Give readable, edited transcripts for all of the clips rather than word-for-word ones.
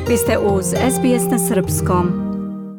Vi ste uz SBS na srpskom.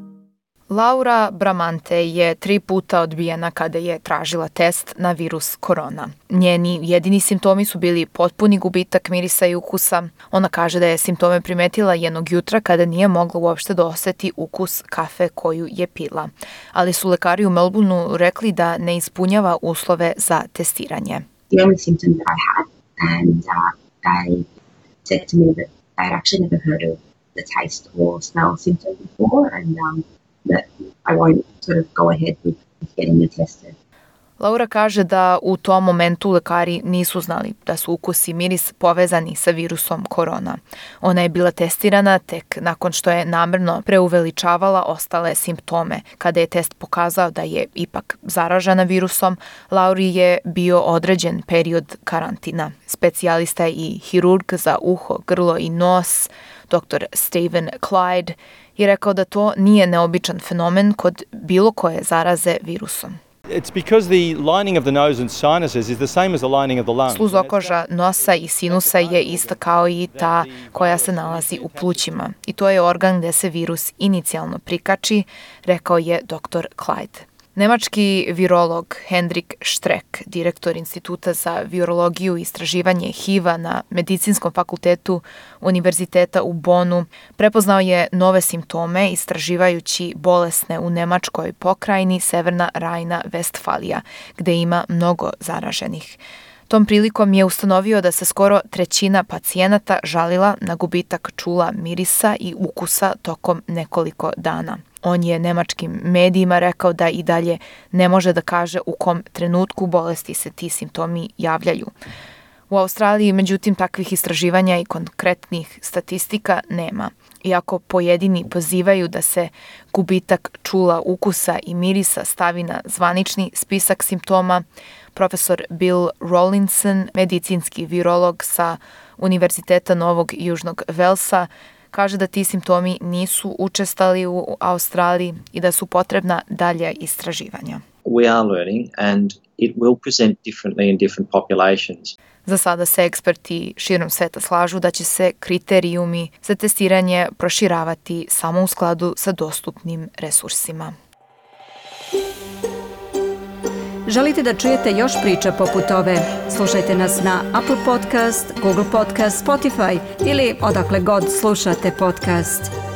Laura Bramante je 3 puta odbijena kada je tražila test na virus korona. Njeni jedini simptomi su bili potpuni gubitak mirisa i ukusa. Ona kaže da je simptome primetila jednog jutra kada nije mogla uopšte da oseti ukus kafe koju je pila. Ali su lekari u Melbourneu rekli da ne ispunjava uslove za testiranje. The only symptom that I had, and they said to me that they'd actually never heard of the taste or smell symptom before, and that I won't sort of go ahead with getting me tested. Laura kaže da u tom momentu lekari nisu znali da su ukus i miris povezani sa virusom korona. Ona je bila testirana tek nakon što je namerno preuveličavala ostale simptome. Kada je test pokazao da je ipak zaražena virusom, Lauri je bio određen period karantina. Specijalista i hirurg za uho, grlo i nos, dr. Stephen Clyde, je rekao da to nije neobičan fenomen kod bilo koje zaraze virusom. It's because the lining of the nose and sinuses is the same as the lining of the lungs. Sluzokoža nosa i sinusa je ista kao i ta koja se nalazi u plućima. I to je organ gde se virus inicijalno prikači, rekao je dr. Clyde. Nemački virolog Hendrik Streeck, direktor Instituta za virologiju i istraživanje HIV-a na Medicinskom fakultetu Univerziteta u Bonnu, prepoznao je nove simptome istraživajući bolesne u nemačkoj pokrajini Severna Rajna-Vestfalija, gde ima mnogo zaraženih. Tom prilikom je ustanovio da se skoro 1/3 pacijenata žalila na gubitak čula, mirisa i ukusa tokom nekoliko dana. On je nemačkim medijima rekao da i dalje ne može da kaže u kom trenutku bolesti se ti simptomi javljaju. U Australiji, međutim, takvih istraživanja i konkretnih statistika nema. Iako pojedini pozivaju da se gubitak čula, ukusa i mirisa stavi na zvanični spisak simptoma, profesor Bill Rawlinson, medicinski virolog sa Univerziteta Novog Južnog Velsa, kaže da ti simptomi nisu učestali u Australiji i da su potrebna dalja istraživanja. We are learning and it will present differently in different populations. Za sada se eksperti širom sveta slažu da će se kriterijumi za testiranje proširavati samo u skladu sa dostupnim resursima. Želite da čujete još priča poput ove? Slušajte nas na Apple Podcast, Google Podcast, Spotify ili odakle god slušate podcast.